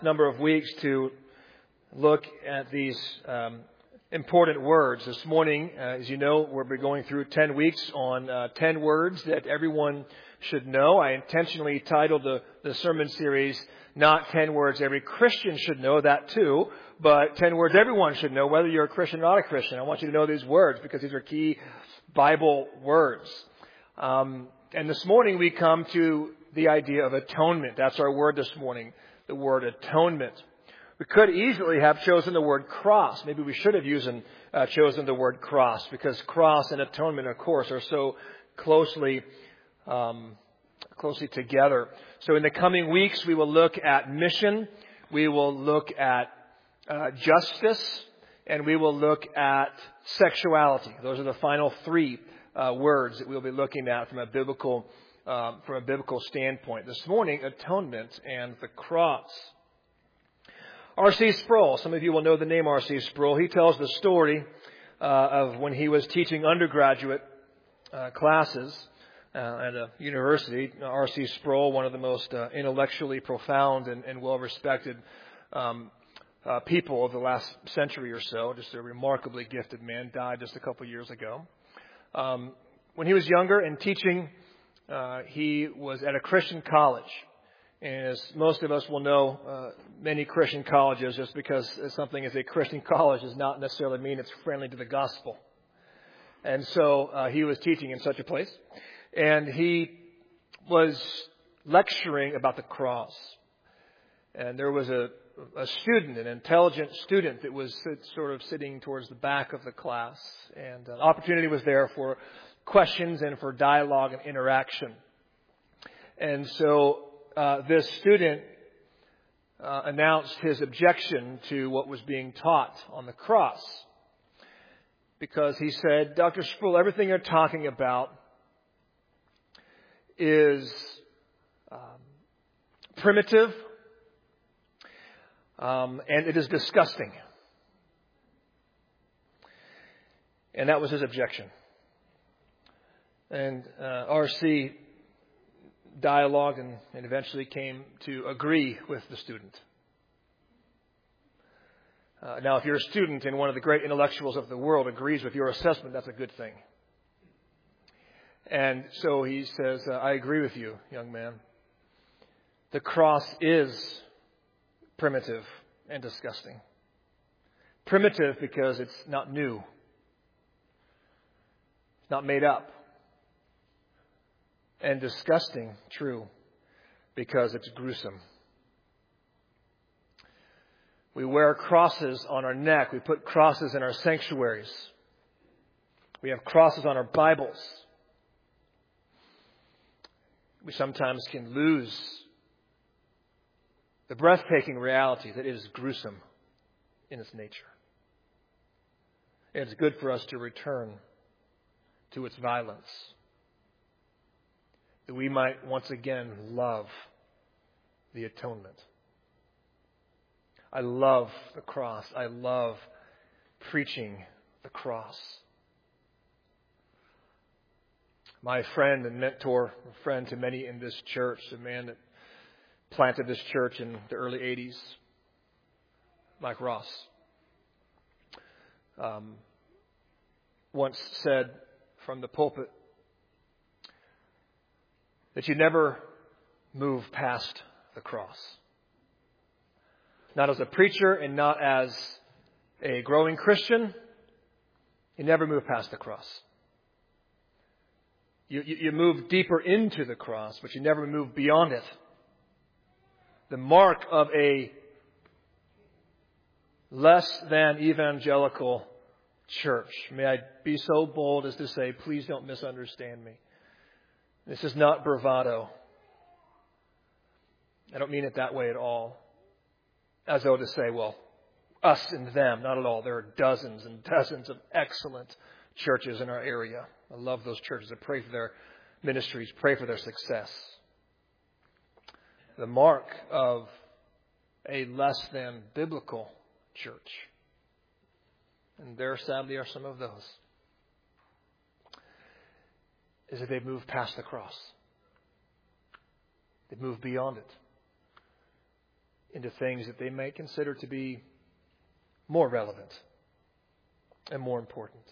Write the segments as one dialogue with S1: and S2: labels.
S1: Number of weeks to look at these important words. This morning, as you know, we'll be going through 10 weeks on 10 words that everyone should know. I intentionally titled the sermon series, not 10 words every Christian should know, that too, but 10 words everyone should know, whether you're a Christian or not a Christian. I want you to know these words because these are key Bible words. And this morning we come to the idea of atonement. That's our word this morning. The word atonement. We could easily have chosen the word cross. Maybe we should have chosen the word cross, because cross and atonement, of course, are so closely together. So in the coming weeks, we will look at mission, we will look at justice, and we will look at sexuality. Those are the final three words that we'll be looking at from a biblical standpoint. This morning, atonement and the cross. R.C. Sproul, some of you will know the name R.C. Sproul. He tells the story of when he was teaching undergraduate classes at a university. R.C. Sproul, one of the most intellectually profound and well-respected people of the last century or so, just a remarkably gifted man, died just a couple years ago. When he was younger and teaching, he was at a Christian college. And as most of us will know, many Christian colleges, just because something is a Christian college does not necessarily mean it's friendly to the gospel. And so he was teaching in such a place. And he was lecturing about the cross. And there was a student, an intelligent student, that was sort of sitting towards the back of the class. And an opportunity was there for questions and for dialogue and interaction. And so this student announced his objection to what was being taught on the cross, because he said, "Dr. Sproul, everything you're talking about is primitive and it is disgusting." And that was his objection. And R.C. dialogued and eventually came to agree with the student. Now, if you're a student and one of the great intellectuals of the world agrees with your assessment, that's a good thing. And so he says, "I agree with you, young man. The cross is primitive and disgusting. Primitive because it's not new. It's not made up. And disgusting, true, because it's gruesome. We wear crosses on our neck. We put crosses in our sanctuaries. We have crosses on our Bibles. We sometimes can lose the breathtaking reality that it is gruesome in its nature. And it's good for us to return to its violence, that we might once again love the atonement. I love the cross. I love preaching the cross. My friend and mentor, a friend to many in this church, a man that planted this church in the early 80s, Mike Ross, once said from the pulpit that you never move past the cross. Not as a preacher and not as a growing Christian, you never move past the cross. You move deeper into the cross, but you never move beyond it. The mark of a less than evangelical church. May I be so bold as to say, please don't misunderstand me. This is not bravado. I don't mean it that way at all. As though to say, well, us and them. Not at all. There are dozens and dozens of excellent churches in our area. I love those churches. I pray for their ministries, pray for their success. The mark of a less than biblical church, and there sadly are some of those, is that they've moved past the cross. They've moved beyond it. into things that they may consider to be more relevant and more important.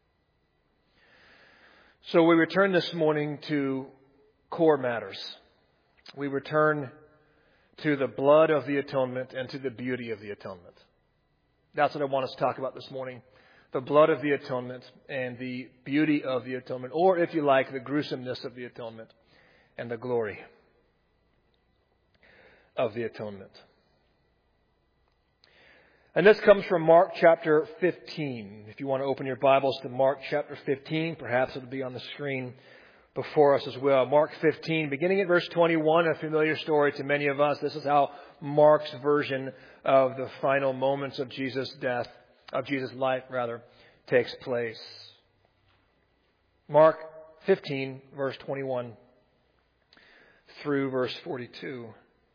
S1: So we return this morning to core matters. We return to the blood of the atonement and to the beauty of the atonement. That's what I want us to talk about this morning. The blood of the atonement and the beauty of the atonement, or if you like, the gruesomeness of the atonement and the glory of the atonement. And this comes from Mark chapter 15. If you want to open your Bibles to Mark chapter 15, perhaps it'll be on the screen before us as well. Mark 15, beginning at verse 21, a familiar story to many of us. This is how Mark's version of the final moments of Jesus' life, takes place. Mark 15, verse 21 through verse 42.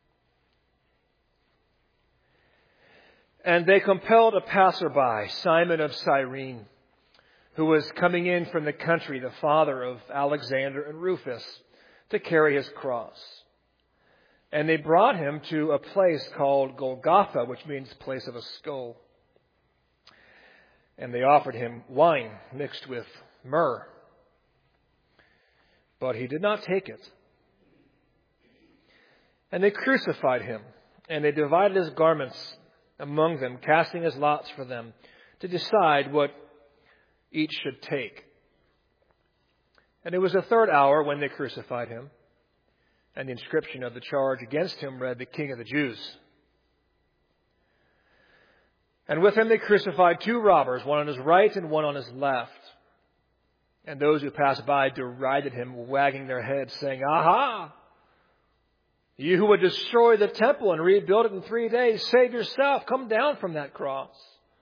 S1: And they compelled a passerby, Simon of Cyrene, who was coming in from the country, the father of Alexander and Rufus, to carry his cross. And they brought him to a place called Golgotha, which means place of a skull. And they offered him wine mixed with myrrh. But he did not take it. And they crucified him, and they divided his garments among them, casting his lots for them to decide what each should take. And it was the third hour when they crucified him, and the inscription of the charge against him read, "The King of the Jews." And with him they crucified two robbers, one on his right and one on his left. And those who passed by derided him, wagging their heads, saying, "Aha! You who would destroy the temple and rebuild it in 3 days, save yourself, come down from that cross."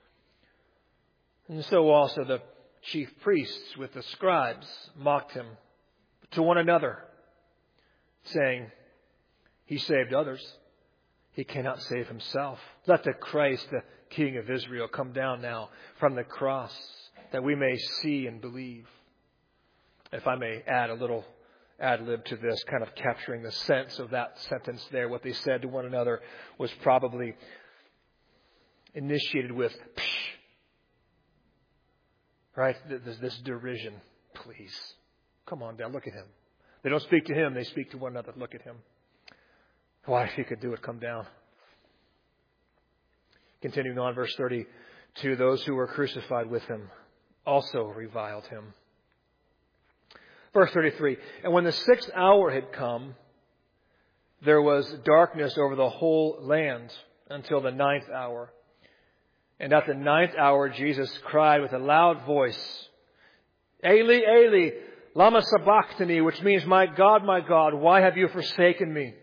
S1: And so also the chief priests with the scribes mocked him to one another, saying, "He saved others. He cannot save himself. Let the Christ, the King of Israel, come down now from the cross, that we may see and believe." If I may add a little ad-lib to this, kind of capturing the sense of that sentence there, what they said to one another was probably initiated with, "Psh." Right? This derision. Please, come on down, look at him. They don't speak to him, they speak to one another. Look at him. Why, if he could do it, come down. Continuing on, verse 32, those who were crucified with him also reviled him. Verse 33, and when the 6th hour had come, there was darkness over the whole land until the 9th hour. And at the 9th hour, Jesus cried with a loud voice, "Eli, Eli, lama sabachthani," which means, my God, why have you forsaken me?"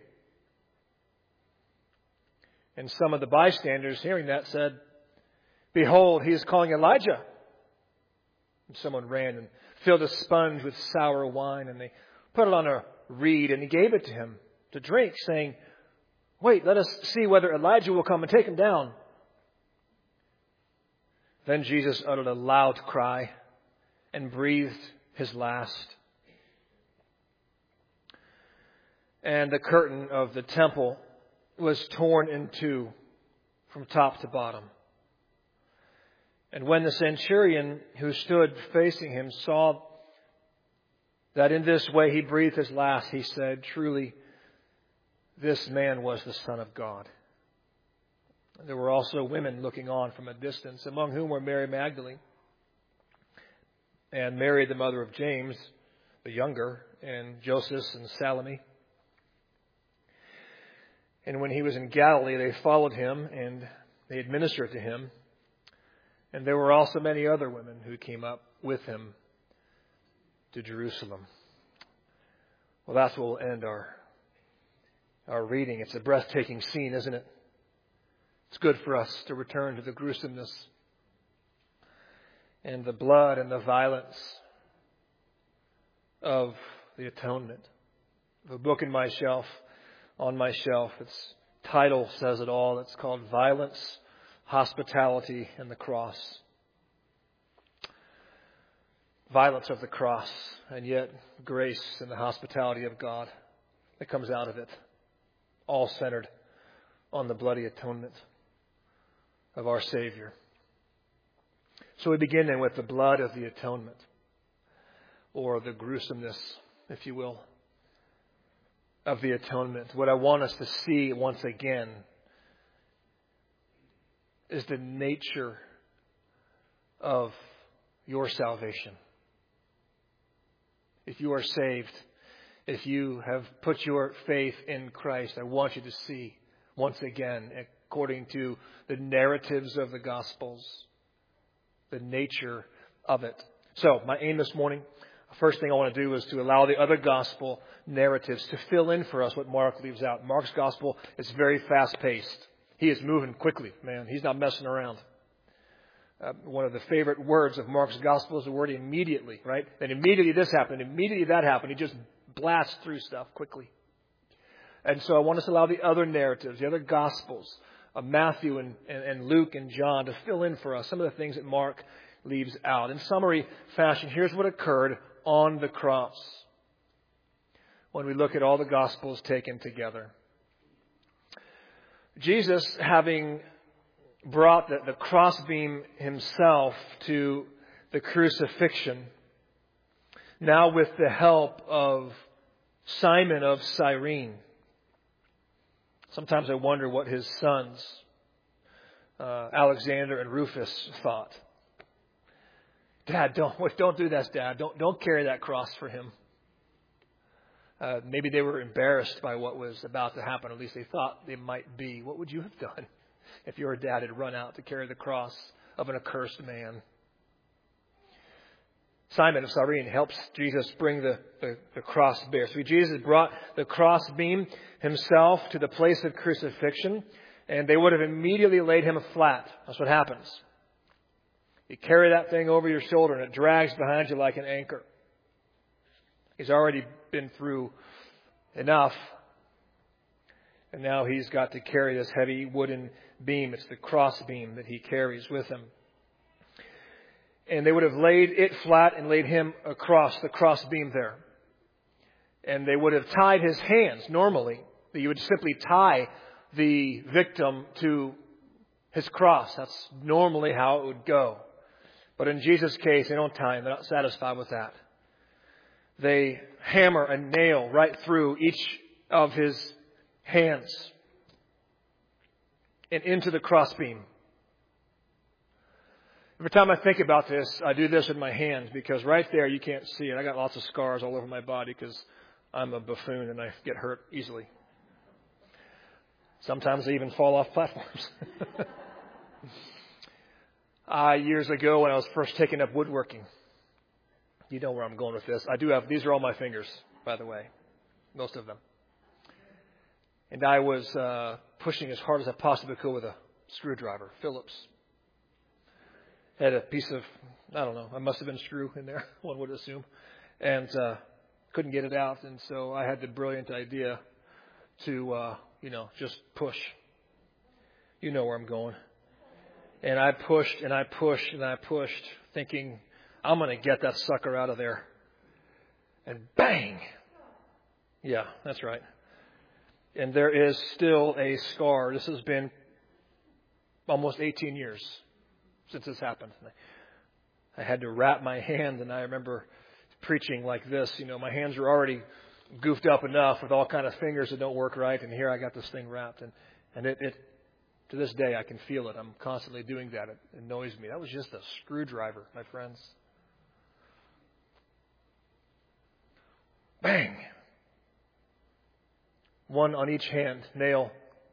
S1: And some of the bystanders hearing that said, "Behold, he is calling Elijah." And someone ran and filled a sponge with sour wine, and they put it on a reed, and he gave it to him to drink, saying, "Wait, let us see whether Elijah will come and take him down." Then Jesus uttered a loud cry and breathed his last. And the curtain of the temple was torn in two from top to bottom. And when the centurion who stood facing him saw that in this way he breathed his last, he said, "Truly, this man was the Son of God." There were also women looking on from a distance, among whom were Mary Magdalene and Mary, the mother of James, the younger, and Joseph and Salome. And when he was in Galilee, they followed him and they administered to him. And there were also many other women who came up with him to Jerusalem. Well, that's where we'll end our reading. It's a breathtaking scene, isn't it? It's good for us to return to the gruesomeness and the blood and the violence of the atonement. The book on my shelf, its title says it all. It's called Violence, Hospitality, and the Cross. Violence of the cross, and yet grace and the hospitality of God that comes out of it, all centered on the bloody atonement of our Savior. So we begin then with the blood of the atonement, or the gruesomeness, if you will, of the atonement. What I want us to see once again is the nature of your salvation. If you are saved, if you have put your faith in Christ, I want you to see once again, according to the narratives of the Gospels, the nature of it. So, my aim this morning, first thing I want to do is to allow the other Gospel narratives to fill in for us what Mark leaves out. Mark's Gospel is very fast-paced. He is moving quickly, man. He's not messing around. One of the favorite words of Mark's Gospel is the word immediately, right? And immediately this happened, immediately that happened. He just blasts through stuff quickly. And so I want us to allow the other narratives, the other Gospels, of Matthew and Luke and John, to fill in for us some of the things that Mark leaves out. In summary fashion, here's what occurred on the cross when we look at all the Gospels taken together. Jesus, having brought the crossbeam himself to the crucifixion, now with the help of Simon of Cyrene. Sometimes I wonder what his sons, Alexander and Rufus, thought. Dad, don't do that, Dad. Don't carry that cross for him. Maybe they were embarrassed by what was about to happen. At least they thought they might be. What would you have done if your dad had run out to carry the cross of an accursed man? Simon of Cyrene helps Jesus bring the cross bear. So Jesus brought the crossbeam himself to the place of crucifixion, and they would have immediately laid him flat. That's what happens. You carry that thing over your shoulder, and it drags behind you like an anchor. He's already been through enough, and now he's got to carry this heavy wooden beam. It's the crossbeam that he carries with him. And they would have laid it flat and laid him across the crossbeam there. And they would have tied his hands. Normally, you would simply tie the victim to his cross. That's normally how it would go. But in Jesus' case, they don't tie him. They're not satisfied with that. They hammer a nail right through each of his hands and into the crossbeam. Every time I think about this, I do this with my hands, because right there you can't see it. I got lots of scars all over my body because I'm a buffoon and I get hurt easily. Sometimes I even fall off platforms. Years ago when I was first taking up woodworking, you know where I'm going with this. These are all my fingers, by the way, most of them. And I was pushing as hard as I possibly could with a screwdriver, Phillips. Had a piece of, I don't know, I must have been screw in there, one would assume, and couldn't get it out. And so I had the brilliant idea to, just push. You know where I'm going. And I pushed and I pushed and I pushed, thinking, I'm going to get that sucker out of there. And bang! Yeah, that's right. And there is still a scar. This has been almost 18 years since this happened. I had to wrap my hand, and I remember preaching like this. My hands were already goofed up enough with all kind of fingers that don't work right, and here I got this thing wrapped. And it to this day, I can feel it. I'm constantly doing that. It annoys me. That was just a screwdriver, my friends. Bang! One on each hand, nail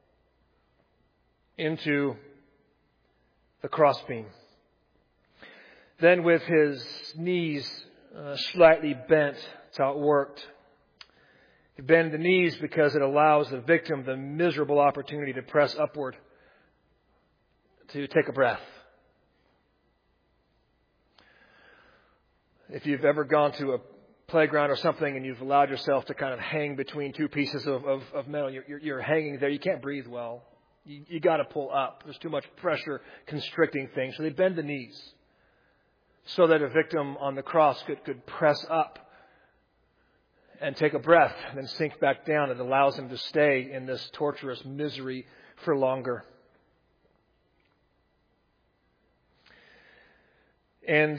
S1: into the crossbeam. Then with his knees slightly bent, that's how it worked. You bend the knees because it allows the victim the miserable opportunity to press upward, to take a breath. If you've ever gone to a playground or something and you've allowed yourself to kind of hang between two pieces of metal, you're hanging there, you can't breathe well. You got to pull up. There's too much pressure constricting things. So they bend the knees so that a victim on the cross could press up and take a breath and then sink back down. It allows him to stay in this torturous misery for longer. And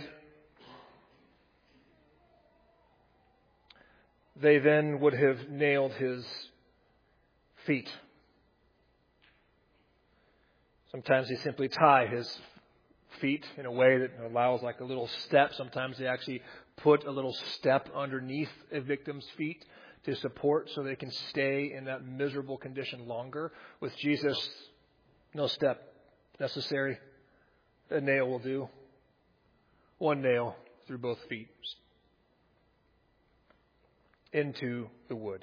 S1: they then would have nailed his feet. Sometimes they simply tie his feet in a way that allows like a little step. Sometimes they actually put a little step underneath a victim's feet to support so they can stay in that miserable condition longer. With Jesus, no step necessary. A nail will do. One nail through both feet into the wood.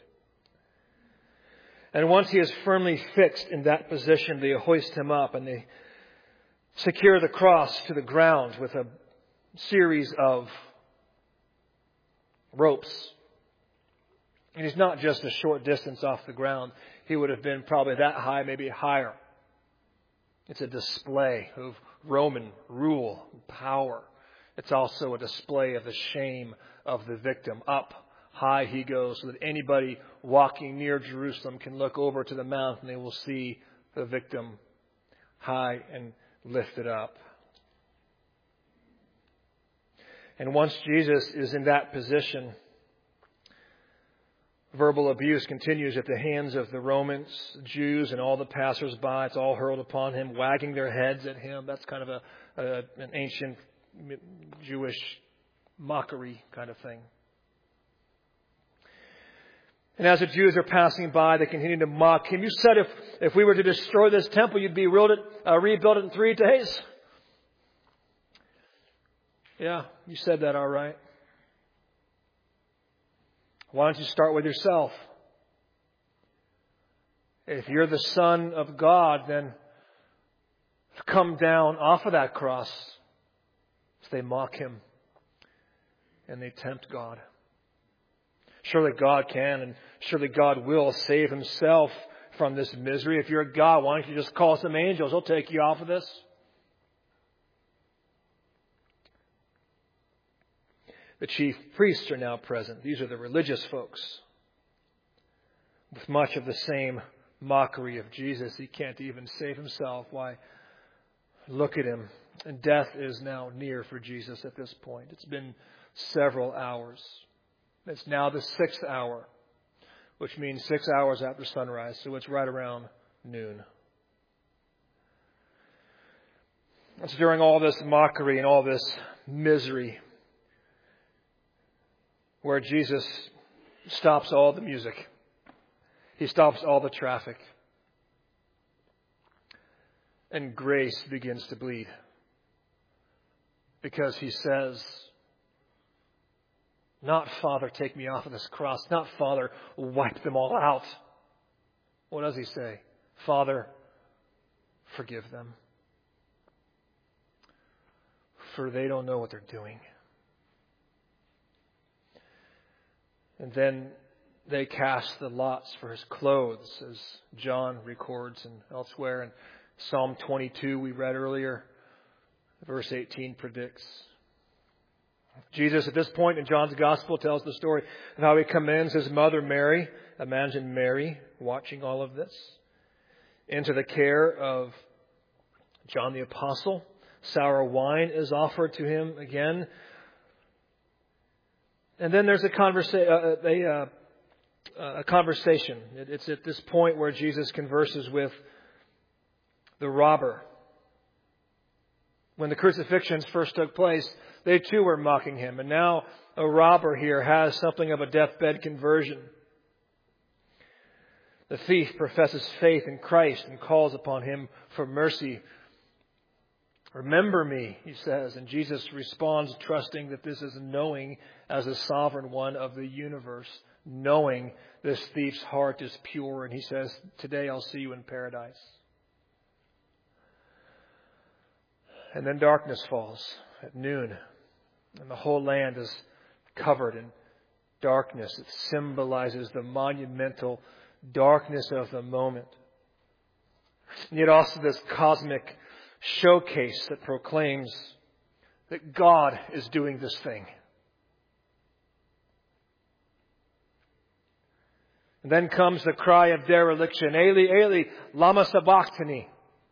S1: And once he is firmly fixed in that position, they hoist him up and they secure the cross to the ground with a series of ropes. And he's not just a short distance off the ground. He would have been probably that high, maybe higher. It's a display of Roman rule and power. It's also a display of the shame of the victim. Up high he goes so that anybody walking near Jerusalem can look over to the mount and they will see the victim high and lifted up. And once Jesus is in that position, verbal abuse continues at the hands of the Romans, Jews, and all the passers-by. It's all hurled upon him, wagging their heads at him. That's kind of an ancient Jewish mockery kind of thing. And as the Jews are passing by, they continue to mock him. You said if we were to destroy this temple, you'd be rebuild it in 3 days. Yeah, you said that all right. Why don't you start with yourself? If you're the Son of God, then come down off of that cross. So they mock him and they tempt God. Surely God can and surely God will save himself from this misery. If you're a God, why don't you just call some angels? They'll take you off of this. The chief priests are now present. These are the religious folks. With much of the same mockery of Jesus, he can't even save himself. Why? Look at him. And death is now near for Jesus at this point. It's been several hours. It's now the 6th hour, which means 6 hours after sunrise. So it's right around noon. It's during all this mockery and all this misery where Jesus stops all the music. He stops all the traffic. And grace begins to bleed. Because he says, not Father, take me off of this cross. Not Father, wipe them all out. What does he say? Father, forgive them. For they don't know what they're doing. And then they cast the lots for his clothes, as John records and elsewhere. In Psalm 22 we read earlier, verse 18 predicts. Jesus at this point in John's Gospel tells the story of how he commends his mother Mary, imagine Mary watching all of this, into the care of John the Apostle. Sour wine is offered to him again. And then there's a conversation. It's at this point where Jesus converses with the robber. When the crucifixions first took place, they too were mocking him. And now a robber here has something of a deathbed conversion. The thief professes faith in Christ and calls upon him for mercy. Remember me, he says. And Jesus responds, trusting that this is knowing as the sovereign one of the universe, knowing this thief's heart is pure. And he says, today I'll see you in paradise. And then darkness falls at noon, and the whole land is covered in darkness. It symbolizes the monumental darkness of the moment. And yet also this cosmic showcase that proclaims that God is doing this thing. And then comes the cry of dereliction. Eli, Eli, lama sabachthani.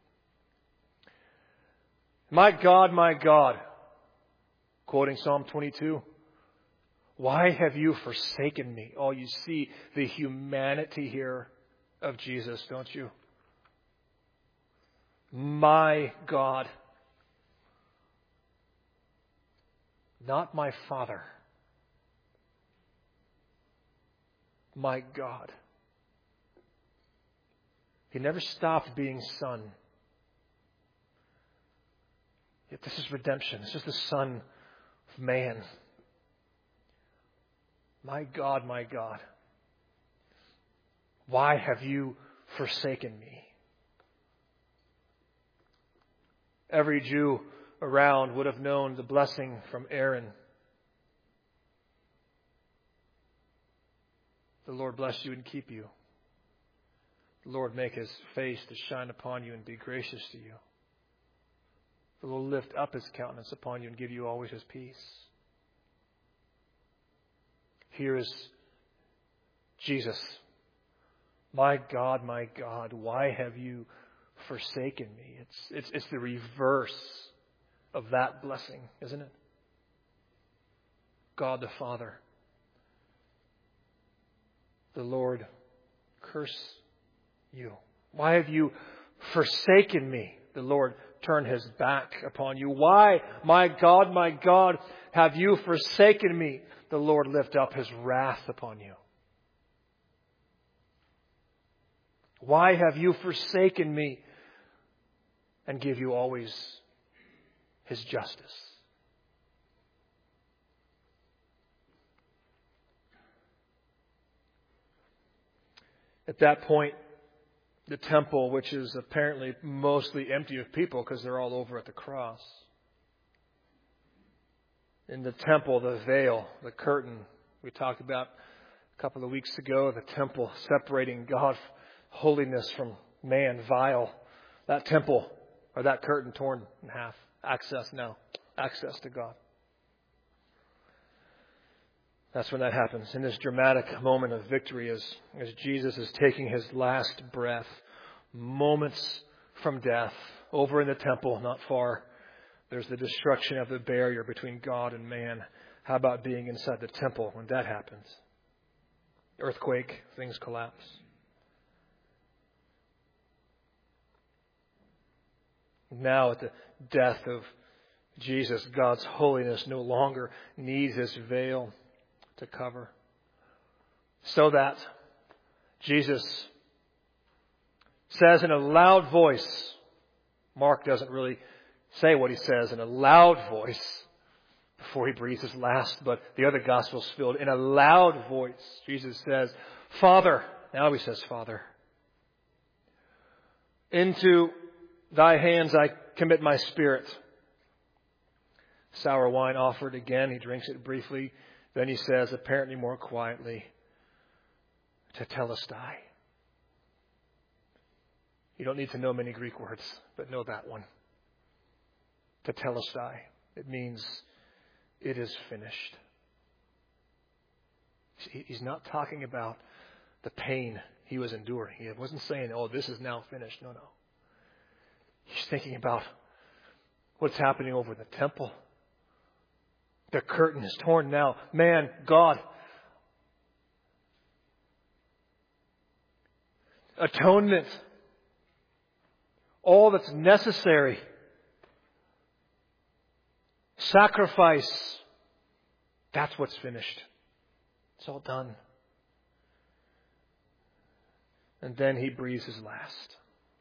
S1: My God, quoting Psalm 22, why have you forsaken me? Oh, you see the humanity here of Jesus, don't you? My God, not my Father. My God. He never stopped being Son. Yet this is redemption. This is the Son of Man. My God, why have you forsaken me? Every Jew around would have known the blessing from Aaron. The Lord bless you and keep you. The Lord make His face to shine upon you and be gracious to you. The Lord lift up His countenance upon you and give you always His peace. Here is Jesus. My God, why have you forsaken me? It's the reverse of that blessing, isn't it? God the Father. The Lord curse you. Why have you forsaken me? The Lord turn His back upon you. Why, my God, have you forsaken me? The Lord lift up His wrath upon you. Why have you forsaken me? And give you always His justice. At that point, the temple, which is apparently mostly empty of people because they're all over at the cross. In the temple, the veil, the curtain, we talked about a couple of weeks ago, the temple separating God's holiness from man, vile. That temple, or that curtain torn in half. Access to God. That's when that happens. In this dramatic moment of victory as Jesus is taking His last breath, moments from death, over in the temple, not far, there's the destruction of the barrier between God and man. How about being inside the temple when that happens? Earthquake, things collapse. Now at the death of Jesus, God's holiness no longer needs His veil to cover. So that Jesus says in a loud voice, Mark doesn't really say what He says in a loud voice before He breathes His last, but the other Gospels filled in a loud voice. Jesus says, Father, now He says, Father, into Thy hands I commit my spirit. Sour wine offered again. He drinks it briefly. Then He says, apparently more quietly, tetelestai. You don't need to know many Greek words, but know that one. Tetelestai. It means it is finished. He's not talking about the pain He was enduring. He wasn't saying, oh, this is now finished. No. He's thinking about what's happening over in the temple. The curtain is torn now. Man, God. Atonement. All that's necessary. Sacrifice. That's what's finished. It's all done. And then He breathes His last.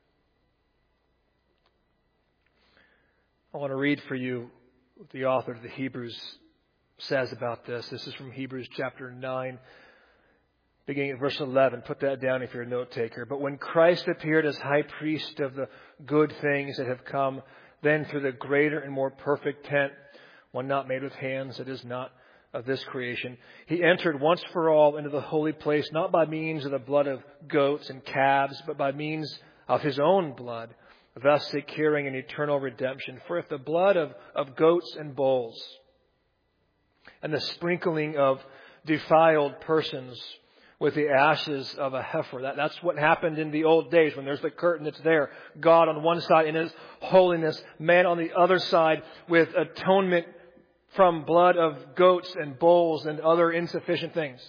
S1: I want to read for you what the author of the Hebrews says about this. This is from Hebrews chapter 9, beginning at verse 11. Put that down if you're a note taker. But when Christ appeared as high priest of the good things that have come, then through the greater and more perfect tent, one not made with hands, that is not of this creation, He entered once for all into the holy place, not by means of the blood of goats and calves, but by means of His own blood, thus securing an eternal redemption. For if the blood of goats and bulls and the sprinkling of defiled persons with the ashes of a heifer. That's what happened in the old days when there's the curtain that's there. God on one side in His holiness, man on the other side with atonement from blood of goats and bulls and other insufficient things.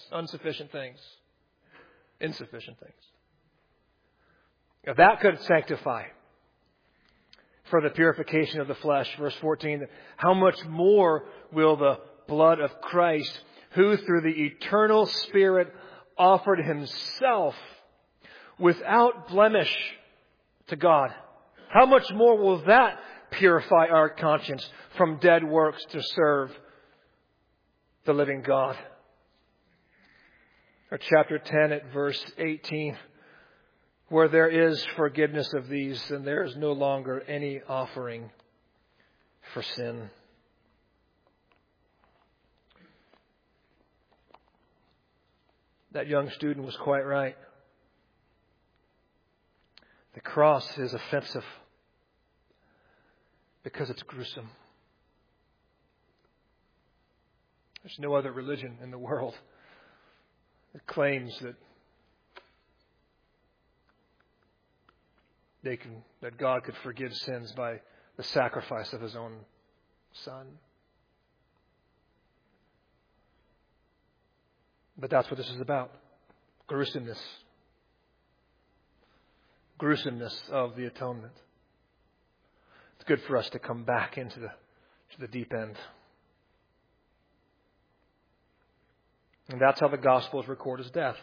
S1: If that could sanctify for the purification of the flesh, verse 14, how much more will the blood of Christ, who through the eternal Spirit offered Himself without blemish to God, how much more will that purify our conscience from dead works to serve the living God? Or chapter 10 at verse 18, where there is forgiveness of these, and there is no longer any offering for sin. That young student was quite right. The cross is offensive because it's gruesome. There's no other religion in the world that claims that that God could forgive sins by the sacrifice of His own Son. But that's what this is about. Gruesomeness. Gruesomeness of the atonement. It's good for us to come back into the deep end. And that's how the Gospels record His death.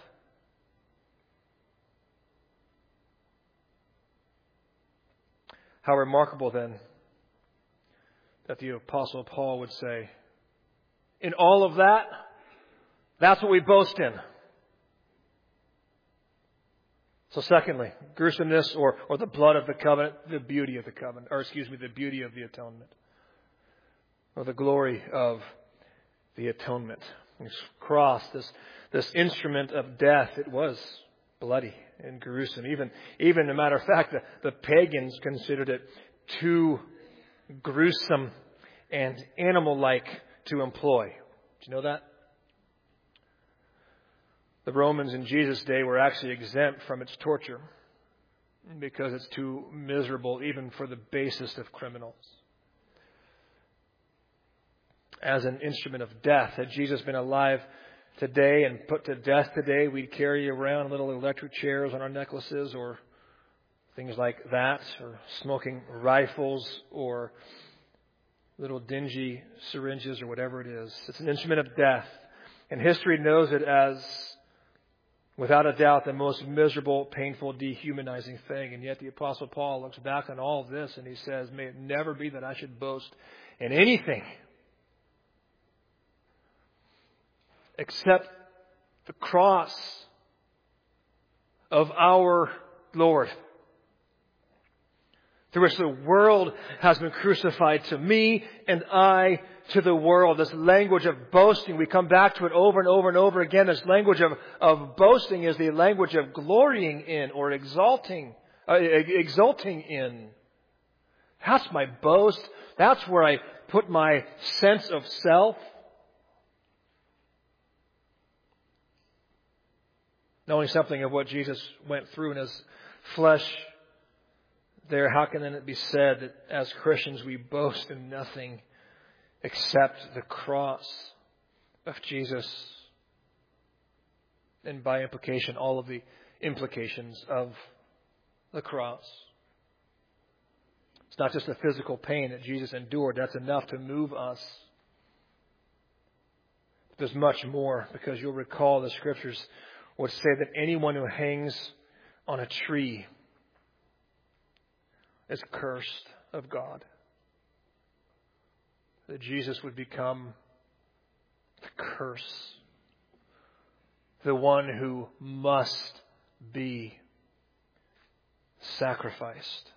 S1: How remarkable then that the Apostle Paul would say, in all of that, that's what we boast in. So secondly, gruesomeness or the blood of the covenant, the beauty of the covenant, the beauty of the atonement. Or the glory of the atonement. This cross, this instrument of death, it was bloody and gruesome. Even a matter of fact, the pagans considered it too gruesome and animal-like to employ. Did you know that? The Romans in Jesus' day were actually exempt from its torture because it's too miserable even for the basest of criminals. As an instrument of death, had Jesus been alive today and put to death today, we'd carry around little electric chairs on our necklaces or things like that, or smoking rifles or little dingy syringes or whatever it is. It's an instrument of death. And history knows it as, without a doubt, the most miserable, painful, dehumanizing thing. And yet the Apostle Paul looks back on all of this and he says, may it never be that I should boast in anything except the cross of our Lord, through which the world has been crucified to me and I to the world. This language of boasting, we come back to it over and over and over again. This language of boasting is the language of glorying in or exulting in. That's my boast. That's where I put my sense of self. Knowing something of what Jesus went through in His flesh there, how can then it be said that as Christians we boast in nothing except the cross of Jesus, and by implication all of the implications of the cross? It's not just the physical pain that Jesus endured. That's enough to move us. There's much more, because you'll recall the Scriptures would say that anyone who hangs on a tree is cursed of God. That Jesus would become the curse, the one who must be sacrificed.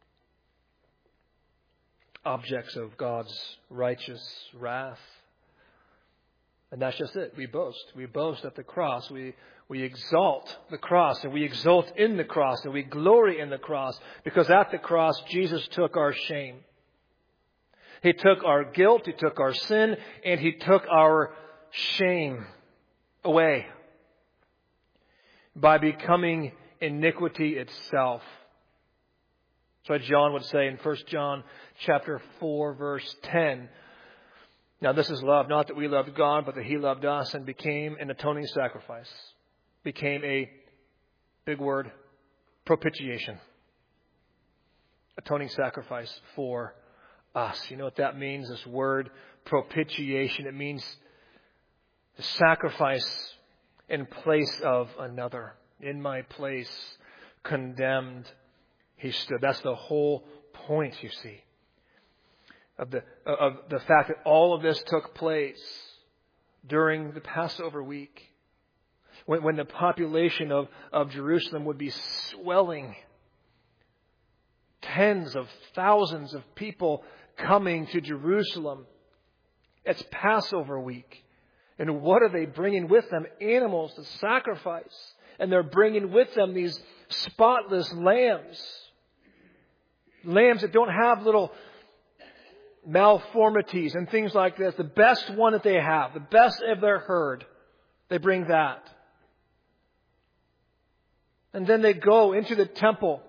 S1: Objects of God's righteous wrath. And that's just it. We boast. We boast at the cross. We exalt the cross, and we exult in the cross, and we glory in the cross, because at the cross Jesus took our shame. He took our guilt, He took our sin, and He took our shame away. by becoming iniquity itself. That's what John would say in 1 John chapter 4, verse 10. Now this is love, not that we loved God, but that He loved us and became an atoning sacrifice. Became a big word, propitiation. Atoning sacrifice for us. You know what that means, this word propitiation? It means to sacrifice in place of another. In my place, condemned, He stood. That's the whole point, you see, of the fact that all of this took place during the Passover week, when the population of Jerusalem would be swelling. Tens of thousands of people coming to Jerusalem. It's Passover week. And what are they bringing with them? Animals to sacrifice. And they're bringing with them these spotless lambs. Lambs that don't have little malformities and things like this. The best one that they have. The best of their herd. They bring that. And then they go into the temple.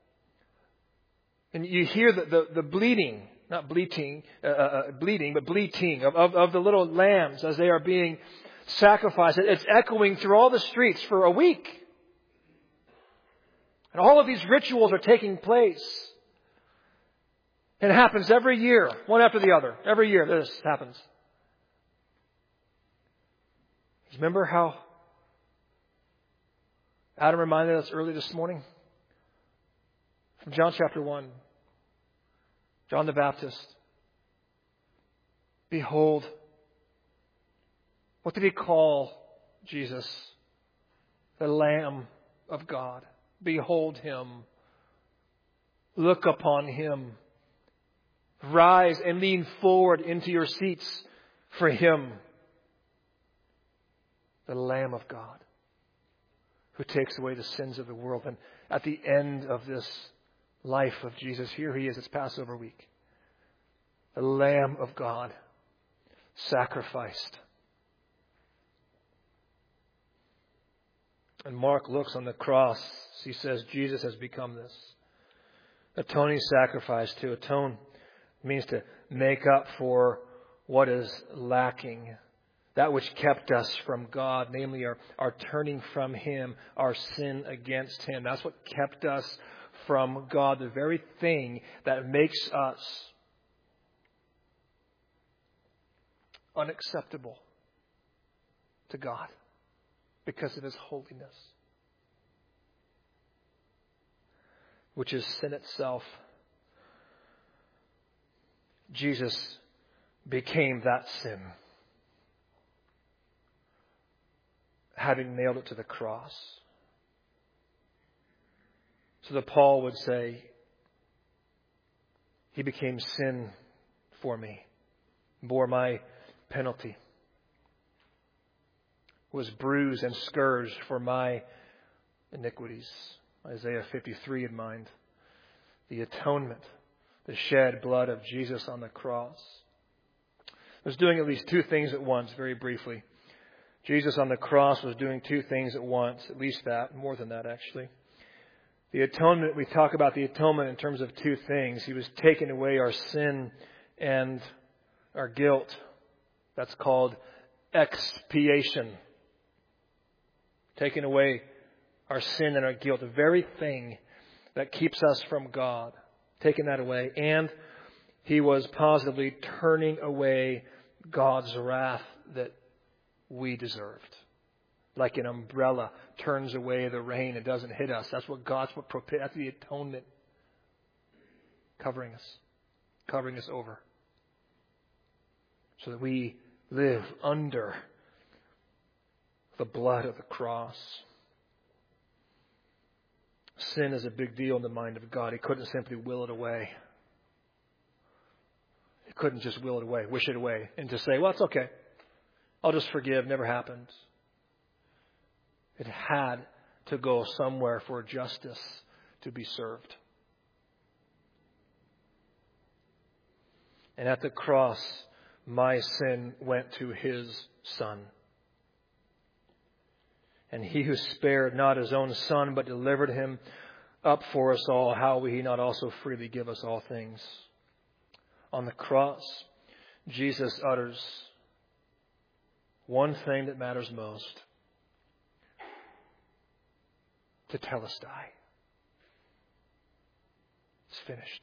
S1: And you hear the bleating, not bleating, bleeding, but bleating of the little lambs as they are being sacrificed. It's echoing through all the streets for a week. And all of these rituals are taking place. And it happens every year, one after the other. Every year this happens. Remember how Adam reminded us early this morning? From John chapter 1. John the Baptist. Behold. What did he call Jesus? The Lamb of God. Behold Him. Look upon Him. Rise and lean forward into your seats for Him. The Lamb of God, who takes away the sins of the world. And at the end of this life of Jesus, here He is. It's Passover week. The Lamb of God, sacrificed. And Mark looks on the cross. He says Jesus has become this atoning sacrifice. To atone means to make up for what is lacking. That which kept us from God, namely our turning from Him, our sin against Him. That's what kept us from God, the very thing that makes us unacceptable to God because of His holiness, which is sin itself. Jesus became that sin, having nailed it to the cross. So that Paul would say, He became sin for me, bore my penalty, was bruised and scourged for my iniquities. Isaiah 53 in mind. The atonement, the shed blood of Jesus on the cross, was doing at least two things at once, very briefly. Jesus on the cross was doing two things at once, at least that, more than that actually. The atonement, we talk about the atonement in terms of two things. He was taking away our sin and our guilt. That's called expiation. Taking away our sin and our guilt, the very thing that keeps us from God. Taking that away. And He was positively turning away God's wrath that we deserved. Like an umbrella turns away the rain, it doesn't hit us. That's the atonement. Covering us over. So that we live under the blood of the cross. Sin is a big deal in the mind of God. He couldn't simply will it away. He couldn't just will it away, wish it away, and just say, well, it's okay. I'll just forgive. Never happened. It had to go somewhere for justice to be served. And at the cross, my sin went to His Son. And he who spared not his own Son, but delivered him up for us all, how will he not also freely give us all things? On the cross, Jesus utters one thing that matters most: tetelestai. It's finished.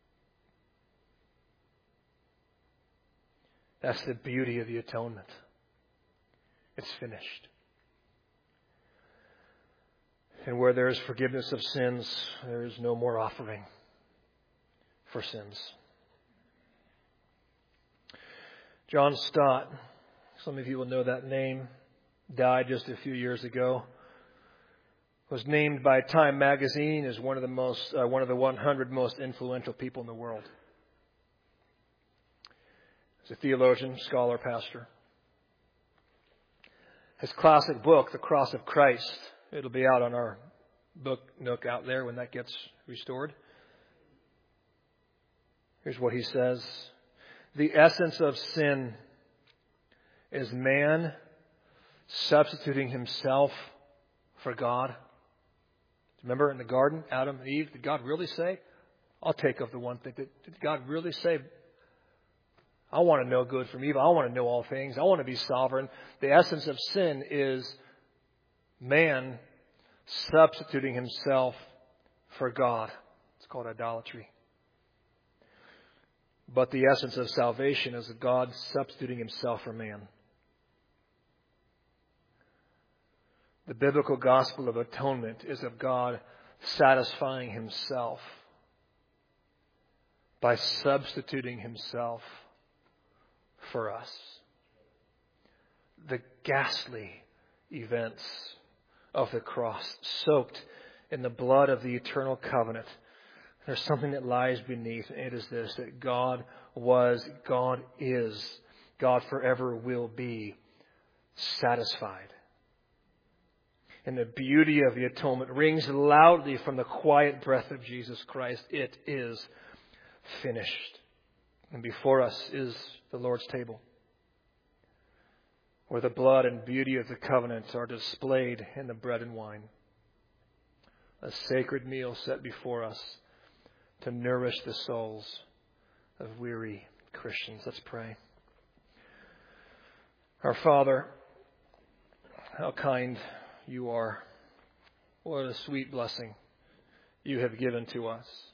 S1: That's the beauty of the atonement. It's finished. And where there is forgiveness of sins, there is no more offering for sins. John Stott, some of you will know that name, died just a few years ago. Was named by Time magazine as one of the 100 most influential people in the world. He's a theologian, scholar, pastor. His classic book, The Cross of Christ, it'll be out on our book nook out there when that gets restored. Here's what he says. The essence of sin is man substituting himself for God. Remember in the garden, Adam and Eve, did God really say, I'll take of the one thing? Did God really say, I want to know good from evil. I want to know all things. I want to be sovereign. The essence of sin is man substituting himself for God. It's called idolatry. But the essence of salvation is God substituting himself for man. The biblical gospel of atonement is of God satisfying himself by substituting himself for us. The ghastly events of the cross, soaked in the blood of the eternal covenant. There's something that lies beneath, and it is this, that God was, God is, God forever will be satisfied. And the beauty of the atonement rings loudly from the quiet breath of Jesus Christ. It is finished. And before us is the Lord's table, where the blood and beauty of the covenant are displayed in the bread and wine. A sacred meal set before us to nourish the souls of weary Christians. Let's pray. Our Father, how kind you are. What a sweet blessing you have given to us.